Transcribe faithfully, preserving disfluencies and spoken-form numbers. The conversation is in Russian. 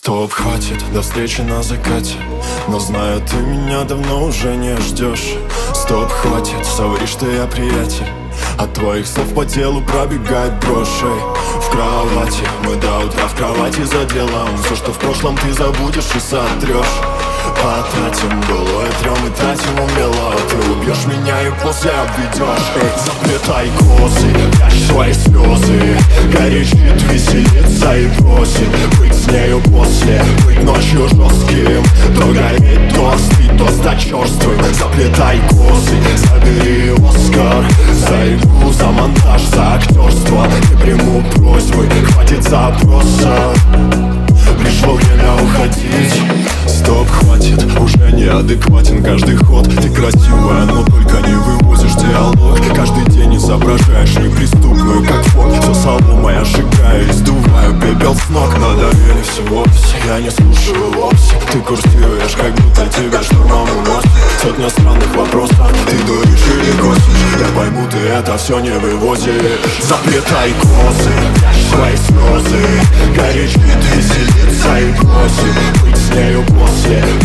Стоп, хватит, до встречи на закате. Но знаю, ты меня давно уже не ждешь. Стоп, хватит, соври, что я приятель. От твоих слов по телу пробегает дрожь. В кровати, мы до утра в кровати за делом. Все, что в прошлом, ты забудешь и сотрешь. Потратим былое, трем и тратим умело. Ты убьешь меня и после обведешь. Эй, заплетай косы, прячь свои слезы. Горячит, веселится и просит быть с нею после, быть ночью жестким. То гореть, то остыть, то стать черствым. Заплетай косы, забери Оскар за игру, за монтаж, за актерство. Не приму просьбы, хватит запроса. Пришло время уходить. Стоп, хватит, уже неадекватен каждый ход. Ты красивая, но только не вывозишь диалог. Каждый день изображаешь неприступную, как форт. Все соломой ожигаю и сдуваю пепел с ног. На доверие всего я не слушаю вовсе. Ты курсируешь, как будто тебя штурмом уносит. Сотня странных вопросов, ты дуришь или косишь. Я пойму, ты это все не вывозишь. Заплетай косы, прячь свои слезы. Горячит, веселится и просит быть с нею после,